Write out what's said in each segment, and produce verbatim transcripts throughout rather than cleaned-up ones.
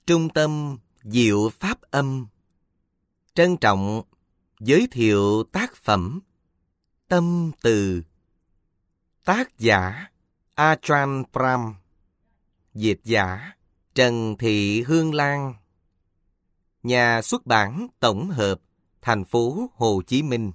Trung tâm Diệu Pháp Âm trân trọng giới thiệu tác phẩm Tâm Từ, tác giả Ajahn Brahm, dịch giả Trần Thị Hương Lan, nhà xuất bản tổng hợp, thành phố Hồ Chí Minh.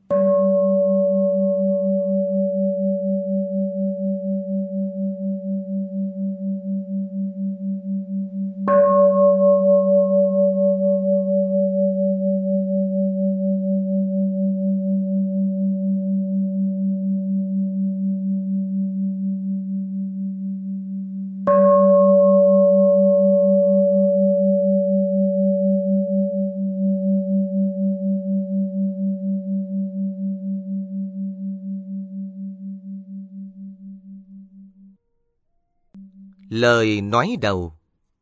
Lời nói đầu.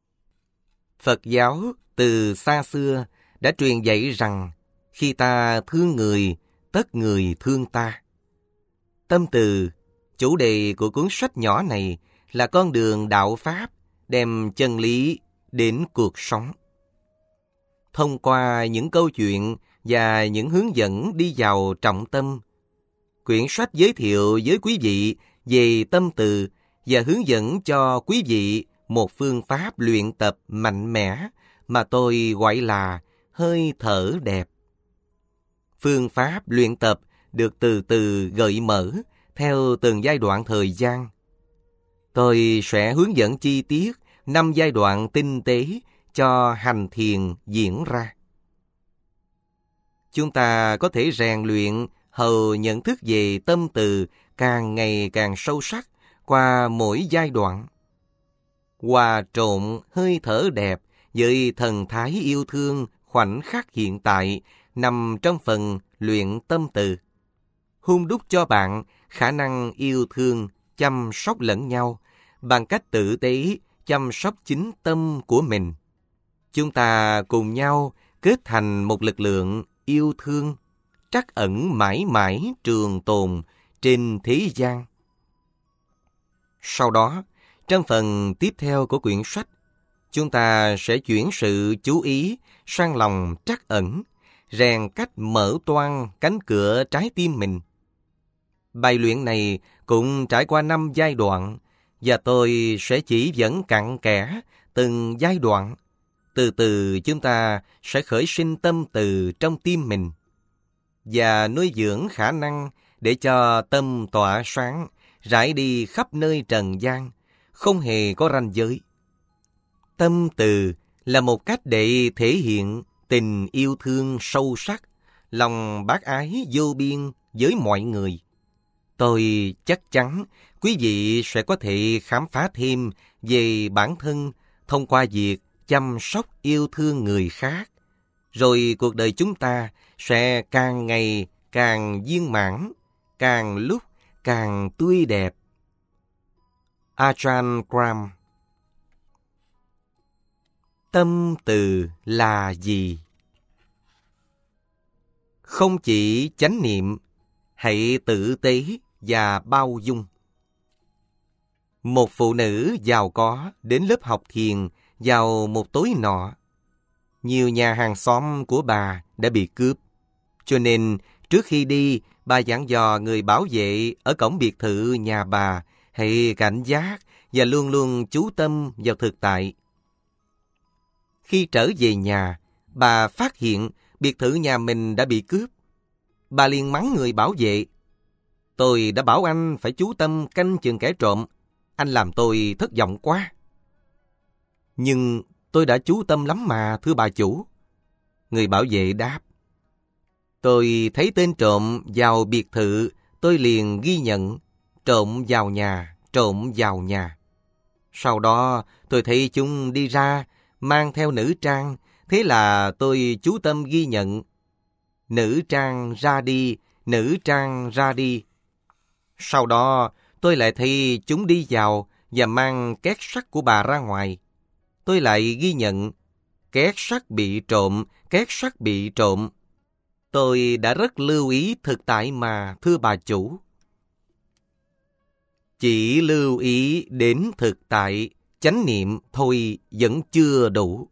Phật giáo từ xa xưa đã truyền dạy rằng khi ta thương người, tất người thương ta. Tâm từ, chủ đề của cuốn sách nhỏ này là con đường đạo Pháp đem chân lý đến cuộc sống. Thông qua những câu chuyện và những hướng dẫn đi vào trọng tâm, quyển sách giới thiệu với quý vị về tâm từ và hướng dẫn cho quý vị một phương pháp luyện tập mạnh mẽ mà tôi gọi là hơi thở đẹp. Phương pháp luyện tập được từ từ gợi mở theo từng giai đoạn thời gian. Tôi sẽ hướng dẫn chi tiết năm giai đoạn tinh tế cho hành thiền diễn ra. Chúng ta có thể rèn luyện hầu nhận thức về tâm từ càng ngày càng sâu sắc qua mỗi giai đoạn. Hòa trộn hơi thở đẹp với thần thái yêu thương khoảnh khắc hiện tại nằm trong phần luyện tâm từ, hun đúc cho bạn khả năng yêu thương, chăm sóc lẫn nhau bằng cách tử tế chăm sóc chính tâm của mình. Chúng ta cùng nhau kết thành một lực lượng yêu thương, trắc ẩn mãi mãi trường tồn trên thế gian. Sau đó, trong phần tiếp theo của quyển sách, chúng ta sẽ chuyển sự chú ý sang lòng trắc ẩn, rèn cách mở toang cánh cửa trái tim mình. Bài luyện này cũng trải qua năm giai đoạn, và tôi sẽ chỉ dẫn cặn kẽ từng giai đoạn. Từ từ chúng ta sẽ khởi sinh tâm từ trong tim mình và nuôi dưỡng khả năng để cho tâm tỏa sáng, rải đi khắp nơi trần gian, không hề có ranh giới. Tâm từ là một cách để thể hiện tình yêu thương sâu sắc, lòng bác ái vô biên với mọi người. Tôi chắc chắn quý vị sẽ có thể khám phá thêm về bản thân thông qua việc chăm sóc yêu thương người khác. Rồi cuộc đời chúng ta sẽ càng ngày càng viên mãn, càng lúc càng tươi đẹp. Ajahn Brahm. Tâm từ là gì? Không chỉ chánh niệm, hãy tử tế và bao dung. Một phụ nữ giàu có đến lớp học thiền vào một tối nọ. Nhiều nhà hàng xóm của bà đã bị cướp, cho nên trước khi đi, bà dặn dò người bảo vệ ở cổng biệt thự nhà bà hãy cảnh giác và luôn luôn chú tâm vào thực tại. Khi trở về nhà, bà phát hiện biệt thự nhà mình đã bị cướp. Bà liền mắng người bảo vệ: "Tôi đã bảo anh phải chú tâm canh chừng kẻ trộm. Anh làm tôi thất vọng quá." "Nhưng tôi đã chú tâm lắm mà, thưa bà chủ." Người bảo vệ đáp: "Tôi thấy tên trộm vào biệt thự, tôi liền ghi nhận trộm vào nhà, trộm vào nhà. Sau đó tôi thấy chúng đi ra, mang theo nữ trang, thế là tôi chú tâm ghi nhận. Nữ trang ra đi, nữ trang ra đi. Sau đó tôi lại thấy chúng đi vào và mang két sắt của bà ra ngoài. Tôi lại ghi nhận két sắt bị trộm, két sắt bị trộm. Tôi đã rất lưu ý thực tại mà, thưa bà chủ." Chỉ lưu ý đến thực tại chánh niệm thôi vẫn chưa đủ.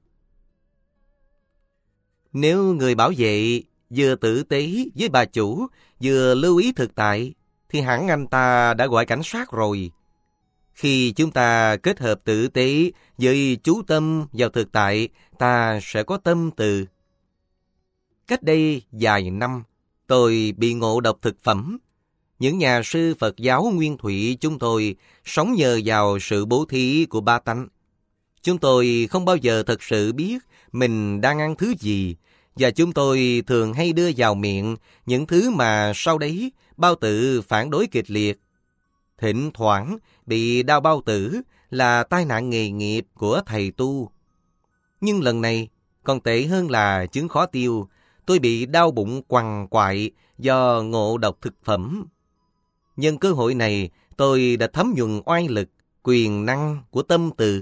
Nếu người bảo vệ vừa tử tế với bà chủ, vừa lưu ý thực tại, thì hẳn anh ta đã gọi cảnh sát rồi. Khi chúng ta kết hợp tử tế với chú tâm vào thực tại, ta sẽ có tâm từ. Cách đây vài năm, tôi bị ngộ độc thực phẩm. Những nhà sư Phật giáo Nguyên Thủy chúng tôi sống nhờ vào sự bố thí của Ba Tánh. Chúng tôi không bao giờ thật sự biết mình đang ăn thứ gì, và chúng tôi thường hay đưa vào miệng những thứ mà sau đấy bao tử phản đối kịch liệt. Thỉnh thoảng bị đau bao tử là tai nạn nghề nghiệp của thầy tu. Nhưng lần này còn tệ hơn là chứng khó tiêu. Tôi bị đau bụng quằn quại do ngộ độc thực phẩm. Nhân cơ hội này, tôi đã thấm nhuần oai lực, quyền năng của tâm từ.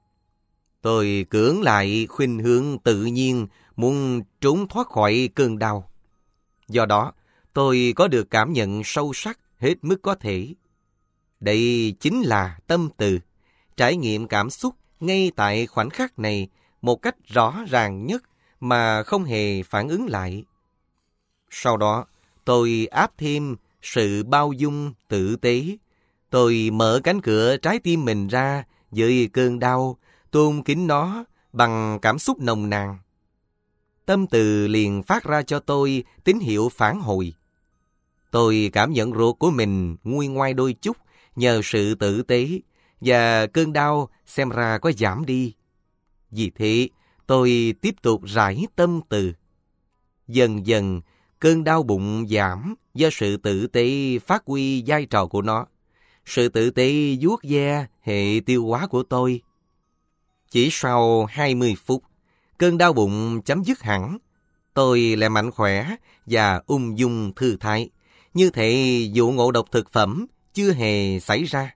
Tôi cưỡng lại khuynh hướng tự nhiên, muốn trốn thoát khỏi cơn đau. Do đó, tôi có được cảm nhận sâu sắc hết mức có thể. Đây chính là tâm từ, trải nghiệm cảm xúc ngay tại khoảnh khắc này một cách rõ ràng nhất mà không hề phản ứng lại. Sau đó, tôi áp thêm sự bao dung tử tế. Tôi mở cánh cửa trái tim mình ra với cơn đau, tôn kính nó bằng cảm xúc nồng nàn. Tâm từ liền phát ra cho tôi tín hiệu phản hồi. Tôi cảm nhận ruột của mình nguôi ngoai đôi chút nhờ sự tử tế, và cơn đau xem ra có giảm đi. Vì thế, tôi tiếp tục rải tâm từ. Dần dần, cơn đau bụng giảm do sự tử tế phát huy vai trò của nó. Sự tử tế vuốt ve hệ tiêu hóa của tôi. Chỉ sau hai mươi phút, cơn đau bụng chấm dứt hẳn. Tôi lại mạnh khỏe và ung dung thư thái. Như thể vụ ngộ độc thực phẩm chưa hề xảy ra.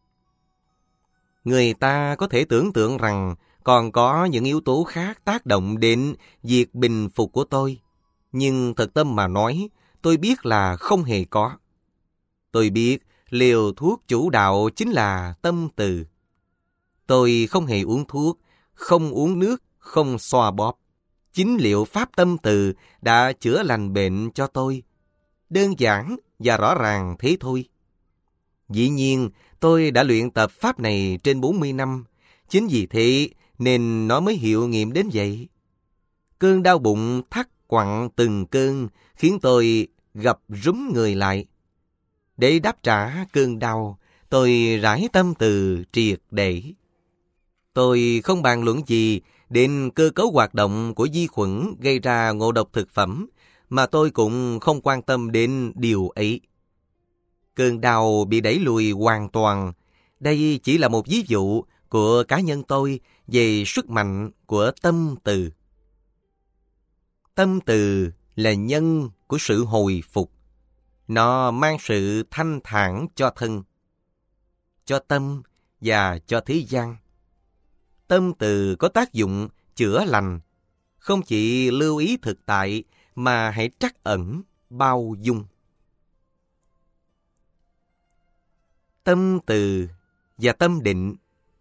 Người ta có thể tưởng tượng rằng còn có những yếu tố khác tác động đến việc bình phục của tôi. Nhưng thật tâm mà nói, tôi biết là không hề có. Tôi biết liều thuốc chủ đạo chính là tâm từ. Tôi không hề uống thuốc, không uống nước, không xoa bóp. Chính liệu pháp tâm từ đã chữa lành bệnh cho tôi. Đơn giản và rõ ràng thế thôi. Dĩ nhiên, tôi đã luyện tập pháp này trên bốn mươi năm. Chính vì thế nên nó mới hiệu nghiệm đến vậy. Cơn đau bụng thắt quặn từng cơn khiến tôi gập rúm người lại. Để đáp trả cơn đau, tôi rải tâm từ triệt để. Tôi không bàn luận gì đến cơ cấu hoạt động của vi khuẩn gây ra ngộ độc thực phẩm, mà tôi cũng không quan tâm đến điều ấy. Cơn đau bị đẩy lùi hoàn toàn. Đây chỉ là một ví dụ của cá nhân tôi về sức mạnh của tâm từ. Tâm từ là nhân của sự hồi phục. Nó mang sự thanh thản cho thân, cho tâm và cho thế gian. Tâm từ có tác dụng chữa lành, không chỉ lưu ý thực tại mà hãy trắc ẩn, bao dung. Tâm từ và tâm định.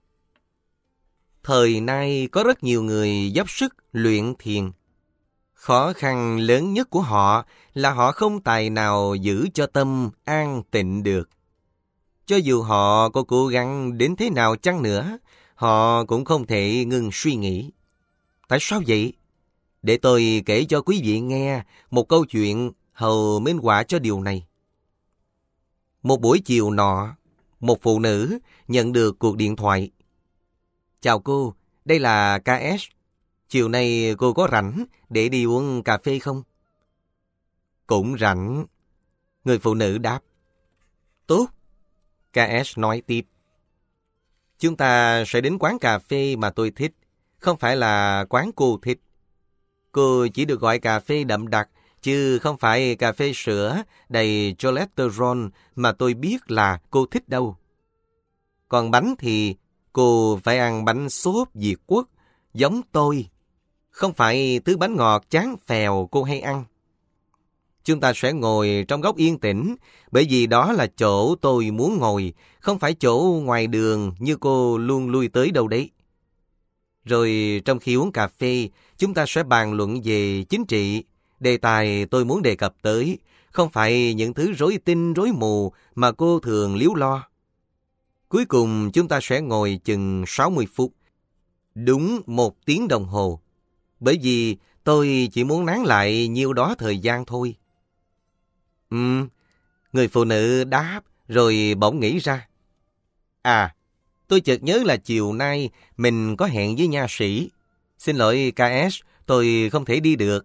Thời nay có rất nhiều người dốc sức luyện thiền. Khó khăn lớn nhất của họ là họ không tài nào giữ cho tâm an tịnh được. Cho dù họ có cố gắng đến thế nào chăng nữa, họ cũng không thể ngừng suy nghĩ. Tại sao vậy? Để tôi kể cho quý vị nghe một câu chuyện hầu minh họa cho điều này. Một buổi chiều nọ, một phụ nữ nhận được cuộc điện thoại. Chào cô, đây là ca ét. Chiều nay cô có rảnh để đi uống cà phê không? Cũng rảnh. Người phụ nữ đáp. Tốt. ca ét nói tiếp. Chúng ta sẽ đến quán cà phê mà tôi thích, không phải là quán cô thích. Cô chỉ được gọi cà phê đậm đặc, chứ không phải cà phê sữa đầy cholesterol mà tôi biết là cô thích đâu. Còn bánh thì cô phải ăn bánh xốp Việt Quốc, giống tôi. Không phải thứ bánh ngọt chán phèo cô hay ăn. Chúng ta sẽ ngồi trong góc yên tĩnh, bởi vì đó là chỗ tôi muốn ngồi, không phải chỗ ngoài đường như cô luôn lui tới đâu đấy. Rồi trong khi uống cà phê, chúng ta sẽ bàn luận về chính trị. Đề tài tôi muốn đề cập tới không phải những thứ rối tinh rối mù mà cô thường líu lo. Cuối cùng chúng ta sẽ ngồi chừng sáu mươi phút, đúng một tiếng đồng hồ, bởi vì tôi chỉ muốn nán lại nhiêu đó thời gian thôi. Ừm, người phụ nữ đáp rồi bỗng nghĩ ra. À, tôi chợt nhớ là chiều nay mình có hẹn với nha sĩ. Xin lỗi ca ét, tôi không thể đi được.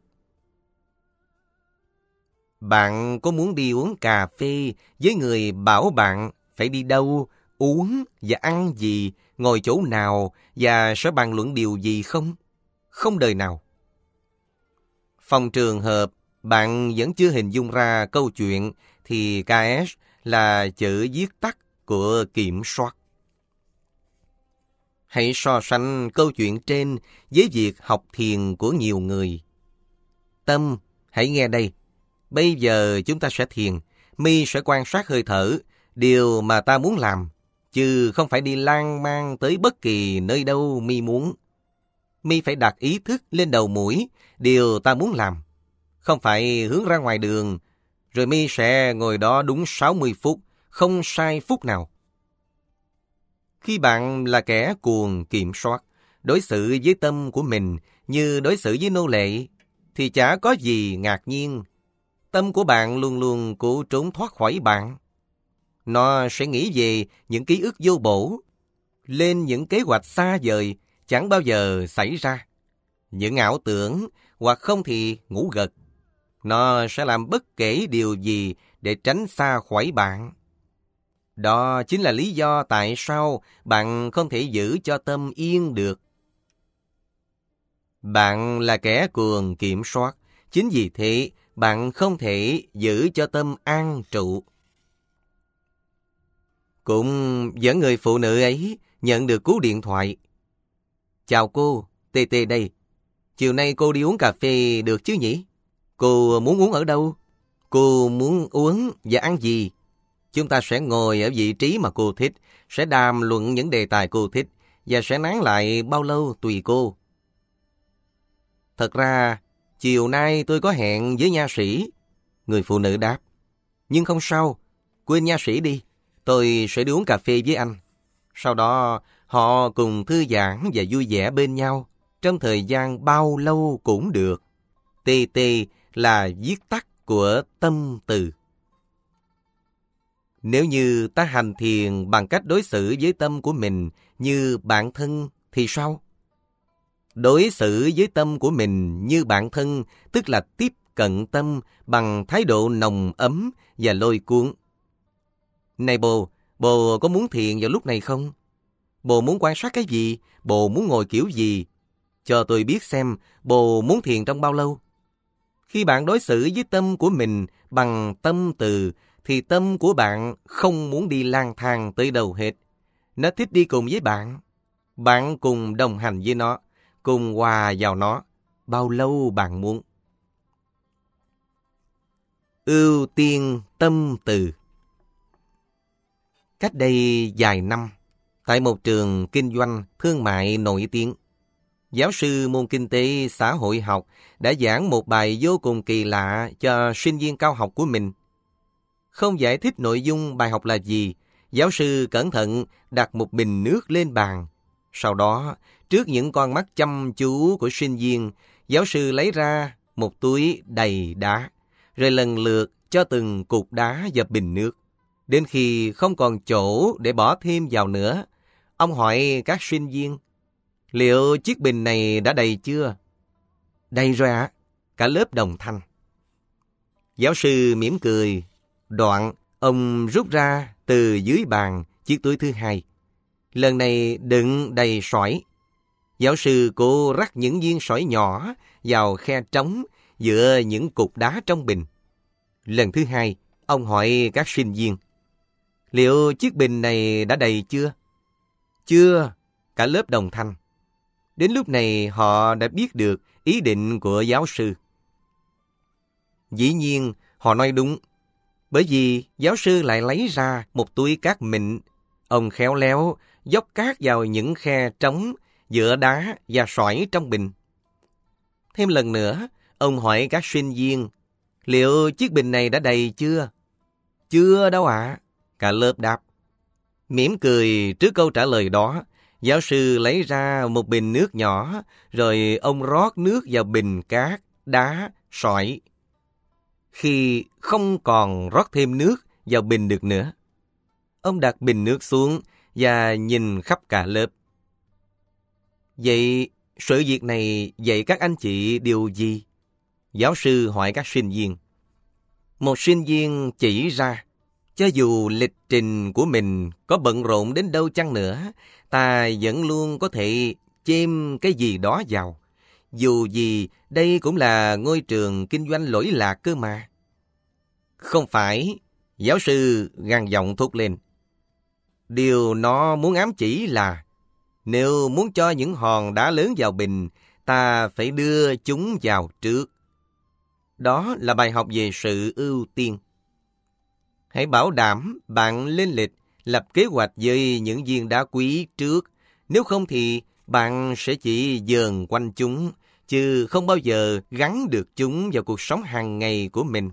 Bạn có muốn đi uống cà phê với người bảo bạn phải đi đâu, uống và ăn gì, ngồi chỗ nào và sẽ bàn luận điều gì không? Không đời nào. Phòng trường hợp bạn vẫn chưa hình dung ra câu chuyện thì ca ét là chữ viết tắt của kiểm soát. Hãy so sánh câu chuyện trên với việc học thiền của nhiều người. Tâm, hãy nghe đây. Bây giờ chúng ta sẽ thiền. Mi sẽ quan sát hơi thở, điều mà ta muốn làm, chứ không phải đi lang mang tới bất kỳ nơi đâu Mi muốn. Mi phải đặt ý thức lên đầu mũi, điều ta muốn làm. Không phải hướng ra ngoài đường, rồi Mi sẽ ngồi đó đúng sáu mươi phút, không sai phút nào. Khi bạn là kẻ cuồng kiểm soát, đối xử với tâm của mình như đối xử với nô lệ, thì chả có gì ngạc nhiên. Tâm của bạn luôn luôn cố trốn thoát khỏi bạn. Nó sẽ nghĩ về những ký ức vô bổ, lên những kế hoạch xa vời chẳng bao giờ xảy ra. Những ảo tưởng, hoặc không thì ngủ gật. Nó sẽ làm bất kể điều gì để tránh xa khỏi bạn. Đó chính là lý do tại sao bạn không thể giữ cho tâm yên được. Bạn là kẻ cuồng kiểm soát, chính vì thế bạn không thể giữ cho tâm an trụ. Cũng dẫn người phụ nữ ấy nhận được cú điện thoại. Chào cô, tê tê đây. Chiều nay cô đi uống cà phê được chứ nhỉ? Cô muốn uống ở đâu? Cô muốn uống và ăn gì? Chúng ta sẽ ngồi ở vị trí mà cô thích, sẽ đàm luận những đề tài cô thích, và sẽ nán lại bao lâu tùy cô. Thật ra, chiều nay tôi có hẹn với nha sĩ. Người phụ nữ đáp. Nhưng không sao, quên nha sĩ đi. Tôi sẽ đi uống cà phê với anh. Sau đó, họ cùng thư giãn và vui vẻ bên nhau, trong thời gian bao lâu cũng được. tê tê là viết tắt của tâm từ. Nếu như ta hành thiền bằng cách đối xử với tâm của mình như bạn thân thì sao? Đối xử với tâm của mình như bạn thân tức là tiếp cận tâm bằng thái độ nồng ấm và lôi cuốn. Này bồ, bồ có muốn thiền vào lúc này không? Bồ muốn quan sát cái gì? Bồ muốn ngồi kiểu gì? Cho tôi biết xem bồ muốn thiền trong bao lâu. Khi bạn đối xử với tâm của mình bằng tâm từ, thì tâm của bạn không muốn đi lang thang tới đâu hết. Nó thích đi cùng với bạn. Bạn cùng đồng hành với nó, cùng hòa vào nó, bao lâu bạn muốn. Ưu tiên tâm từ. Cách đây vài năm, tại một trường kinh doanh thương mại nổi tiếng, giáo sư môn kinh tế xã hội học đã giảng một bài vô cùng kỳ lạ cho sinh viên cao học của mình. Không giải thích nội dung bài học là gì, giáo sư cẩn thận đặt một bình nước lên bàn. Sau đó, trước những con mắt chăm chú của sinh viên, giáo sư lấy ra một túi đầy đá, rồi lần lượt cho từng cục đá vào bình nước. Đến khi không còn chỗ để bỏ thêm vào nữa, ông hỏi các sinh viên, liệu chiếc bình này đã đầy chưa? Đầy rồi ạ. Cả lớp đồng thanh. Giáo sư mỉm cười. Đoạn, ông rút ra từ dưới bàn chiếc túi thứ hai. Lần này đựng đầy sỏi. Giáo sư cố rắc những viên sỏi nhỏ vào khe trống giữa những cục đá trong bình. Lần thứ hai, ông hỏi các sinh viên, liệu chiếc bình này đã đầy chưa? Chưa. Cả lớp đồng thanh. Đến lúc này họ đã biết được ý định của giáo sư. Dĩ nhiên, họ nói đúng. Bởi vì giáo sư lại lấy ra một túi cát mịn Ông khéo léo dốc cát vào những khe trống giữa đá và sỏi trong bình. Thêm lần nữa, ông hỏi các sinh viên, liệu chiếc bình này đã đầy chưa? Chưa đâu ạ. À. Cả lớp đáp. Mỉm cười trước câu trả lời đó, giáo sư lấy ra một bình nước nhỏ, rồi ông rót nước vào bình cát, đá, sỏi. Khi không còn rót thêm nước vào bình được nữa, ông đặt bình nước xuống và nhìn khắp cả lớp. Vậy sự việc này dạy các anh chị điều gì? Giáo sư hỏi các sinh viên. Một sinh viên chỉ ra, cho dù lịch trình của mình có bận rộn đến đâu chăng nữa, ta vẫn luôn có thể chêm cái gì đó vào. Dù gì, đây cũng là ngôi trường kinh doanh lỗi lạc cơ mà. Không phải, giáo sư gằn giọng thốt lên. Điều nó muốn ám chỉ là, nếu muốn cho những hòn đá lớn vào bình, ta phải đưa chúng vào trước. Đó là bài học về sự ưu tiên. Hãy bảo đảm bạn lên lịch, lập kế hoạch với những viên đá quý trước. Nếu không thì bạn sẽ chỉ dờn quanh chúng, chứ không bao giờ gắn được chúng vào cuộc sống hàng ngày của mình.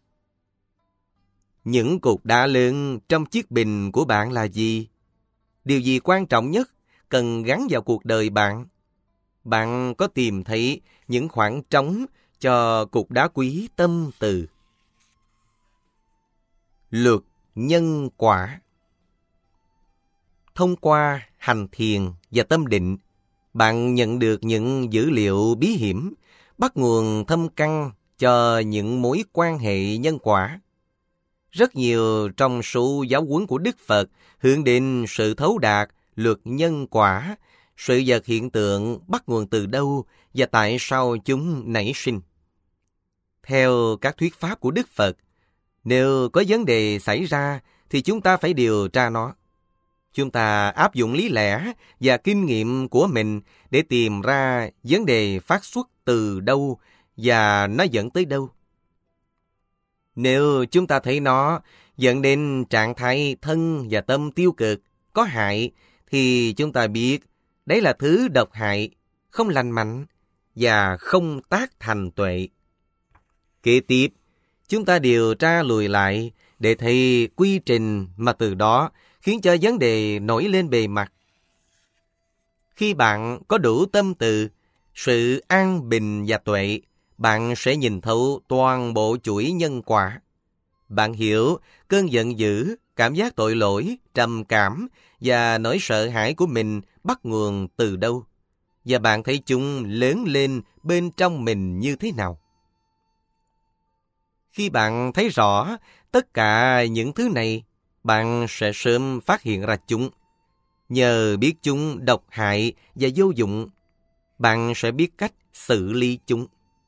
Những cục đá lớn trong chiếc bình của bạn là gì? Điều gì quan trọng nhất cần gắn vào cuộc đời bạn? Bạn có tìm thấy những khoảng trống cho cục đá quý tâm từ? Luật nhân quả. Thông qua hành thiền và tâm định, bạn nhận được những dữ liệu bí hiểm, bắt nguồn thâm căn cho những mối quan hệ nhân quả. Rất nhiều trong số giáo huấn của Đức Phật hướng đến sự thấu đạt luật nhân quả, sự vật hiện tượng bắt nguồn từ đâu và tại sao chúng nảy sinh. Theo các thuyết pháp của Đức Phật, nếu có vấn đề xảy ra thì chúng ta phải điều tra nó. Chúng ta áp dụng lý lẽ và kinh nghiệm của mình để tìm ra vấn đề phát xuất từ đâu và nó dẫn tới đâu. Nếu chúng ta thấy nó dẫn đến trạng thái thân và tâm tiêu cực, có hại, thì chúng ta biết đấy là thứ độc hại, không lành mạnh và không tác thành tuệ. Kế tiếp, chúng ta điều tra lùi lại để thấy quy trình mà từ đó khiến cho vấn đề nổi lên bề mặt. Khi bạn có đủ tâm từ, sự an bình và tuệ, bạn sẽ nhìn thấu toàn bộ chuỗi nhân quả. Bạn hiểu cơn giận dữ, cảm giác tội lỗi, trầm cảm và nỗi sợ hãi của mình bắt nguồn từ đâu, và bạn thấy chúng lớn lên bên trong mình như thế nào. Khi bạn thấy rõ tất cả những thứ này, bạn sẽ sớm phát hiện ra chúng. Nhờ biết chúng độc hại và vô dụng, bạn sẽ biết cách xử lý chúng.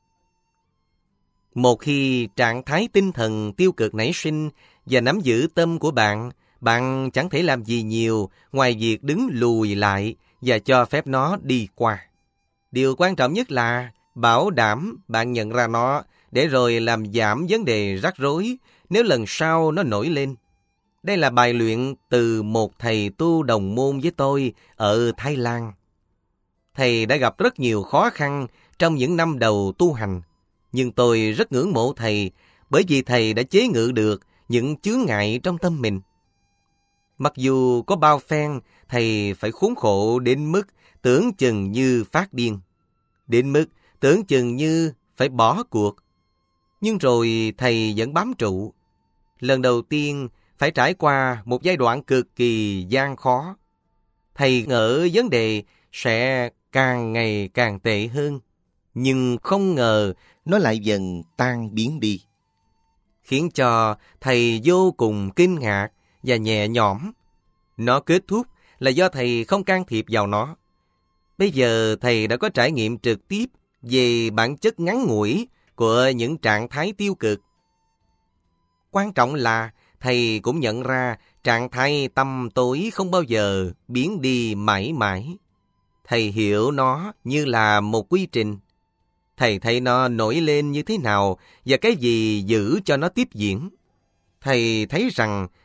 Một khi trạng thái tinh thần tiêu cực nảy sinh và nắm giữ tâm của bạn, bạn chẳng thể làm gì nhiều ngoài việc đứng lùi lại và cho phép nó đi qua. Điều quan trọng nhất là bảo đảm bạn nhận ra nó để rồi làm giảm vấn đề rắc rối nếu lần sau nó nổi lên. Đây là bài luyện từ một thầy tu đồng môn với tôi ở Thái Lan. Thầy đã gặp rất nhiều khó khăn trong những năm đầu tu hành, nhưng tôi rất ngưỡng mộ thầy bởi vì thầy đã chế ngự được những chướng ngại trong tâm mình. Mặc dù có bao phen, thầy phải khốn khổ đến mức tưởng chừng như phát điên, đến mức tưởng chừng như phải bỏ cuộc. Nhưng rồi thầy vẫn bám trụ. Lần đầu tiên phải trải qua một giai đoạn cực kỳ gian khó. Thầy ngỡ vấn đề sẽ càng ngày càng tệ hơn, nhưng không ngờ nó lại dần tan biến đi, khiến cho thầy vô cùng kinh ngạc và nhẹ nhõm. Nó kết thúc là do thầy không can thiệp vào nó. Bây giờ thầy đã có trải nghiệm trực tiếp về bản chất ngắn ngủi của những trạng thái tiêu cực. Quan trọng là thầy cũng nhận ra trạng thái tăm tối không bao giờ biến đi mãi mãi. Thầy hiểu nó như là một quy trình. Thầy thấy nó nổi lên như thế nào và cái gì giữ cho nó tiếp diễn. Thầy thấy rằng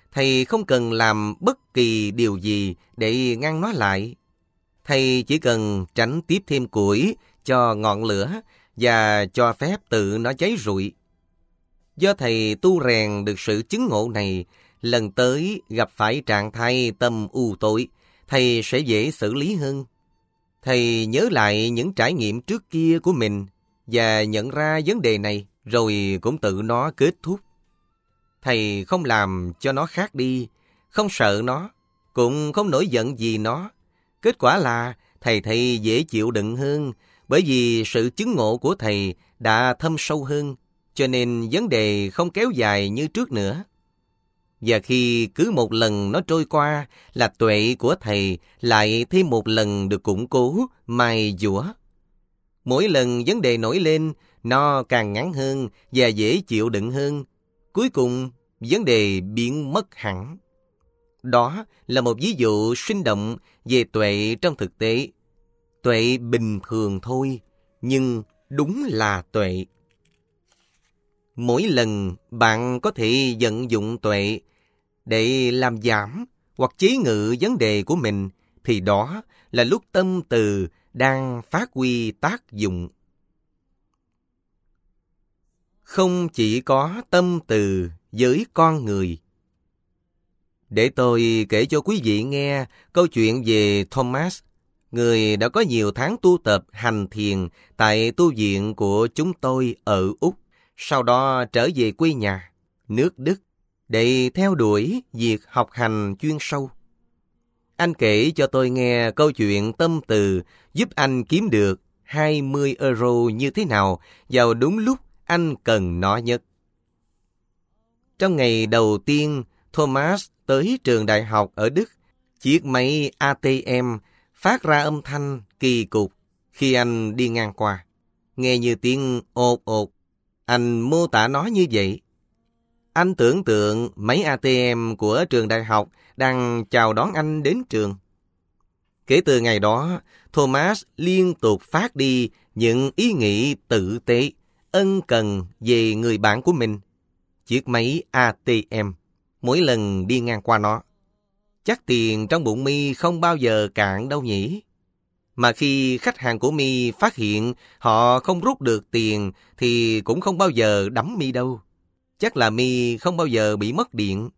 thầy không cần làm bất kỳ điều gì để ngăn nó lại. Thầy chỉ cần tránh tiếp thêm củi cho ngọn lửa và cho phép tự nó cháy rụi. Do thầy tu rèn được sự chứng ngộ này, lần tới gặp phải trạng thái tâm u tối, thầy sẽ dễ xử lý hơn. Thầy nhớ lại những trải nghiệm trước kia của mình và nhận ra vấn đề này, rồi cũng tự nó kết thúc. Thầy không làm cho nó khác đi, không sợ nó, cũng không nổi giận vì nó. Kết quả là thầy thấy dễ chịu đựng hơn, bởi vì sự chứng ngộ của thầy đã thâm sâu hơn, cho nên vấn đề không kéo dài như trước nữa. Và khi cứ một lần nó trôi qua là tuệ của thầy lại thêm một lần được củng cố, mài dũa. Mỗi lần vấn đề nổi lên, nó càng ngắn hơn và dễ chịu đựng hơn. Cuối cùng, vấn đề biến mất hẳn. Đó là một ví dụ sinh động về tuệ trong thực tế. Tuệ bình thường thôi, nhưng đúng là tuệ. Mỗi lần bạn có thể vận dụng tuệ để làm giảm hoặc chế ngự vấn đề của mình, thì đó là lúc tâm từ đang phát huy tác dụng. Không chỉ có tâm từ với con người. Để tôi kể cho quý vị nghe câu chuyện về Thomas, người đã có nhiều tháng tu tập hành thiền tại tu viện của chúng tôi ở Úc, sau đó trở về quê nhà, nước Đức, để theo đuổi việc học hành chuyên sâu. Anh kể cho tôi nghe câu chuyện tâm từ giúp anh kiếm được hai mươi euro như thế nào vào đúng lúc anh cần nó nhất. Trong ngày đầu tiên, Thomas tới trường đại học ở Đức, chiếc máy a tê em phát ra âm thanh kỳ cục khi anh đi ngang qua. Nghe như tiếng ột ột. Anh mô tả nó như vậy. Anh tưởng tượng máy a tê em của trường đại học đang chào đón anh đến trường. Kể từ ngày đó, Thomas liên tục phát đi những ý nghĩ tử tế, ân cần về người bạn của mình, chiếc máy a tê em, mỗi lần đi ngang qua nó. Chắc tiền trong bụng mi không bao giờ cạn đâu nhỉ? Mà khi khách hàng của mi phát hiện họ không rút được tiền thì cũng không bao giờ đắm mi đâu. Chắc là mi không bao giờ bị mất điện.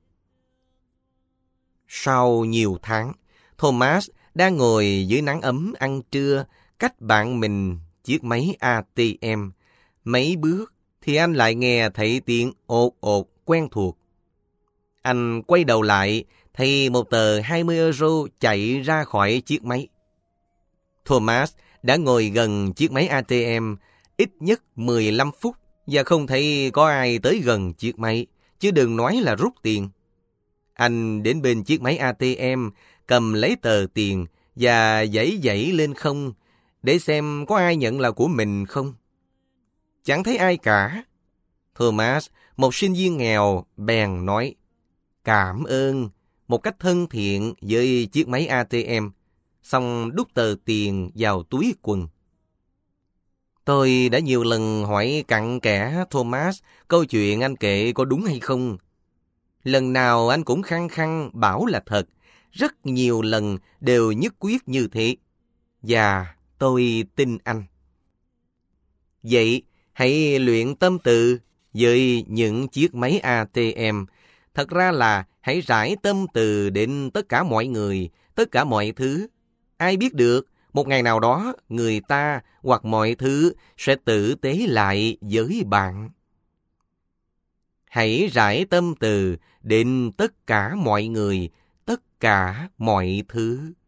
Sau nhiều tháng, Thomas đang ngồi dưới nắng ấm ăn trưa, cách bạn mình chiếc máy a tê em. Mấy bước thì anh lại nghe thấy tiếng ột ột quen thuộc. Anh quay đầu lại, thấy một tờ hai mươi euro chạy ra khỏi chiếc máy. Thomas đã ngồi gần chiếc máy a tê em ít nhất mười lăm phút và không thấy có ai tới gần chiếc máy, chứ đừng nói là rút tiền. Anh đến bên chiếc máy a tê em, cầm lấy tờ tiền và giãy giãy lên không để xem có ai nhận là của mình không. Chẳng thấy ai cả. Thomas, một sinh viên nghèo, bèn nói cảm ơn một cách thân thiện với chiếc máy a tê em, xong đút tờ tiền vào túi quần. Tôi đã nhiều lần hỏi cặn kẽ Thomas câu chuyện anh kể có đúng hay không. Lần nào anh cũng khăng khăng bảo là thật, rất nhiều lần đều nhất quyết như thế. Và tôi tin anh. Vậy, hãy luyện tâm từ với những chiếc máy a tê em. Thật ra là hãy rải tâm từ đến tất cả mọi người, tất cả mọi thứ. Ai biết được, một ngày nào đó, người ta hoặc mọi thứ sẽ tử tế lại với bạn. Hãy rải tâm từ đến tất cả mọi người, tất cả mọi thứ.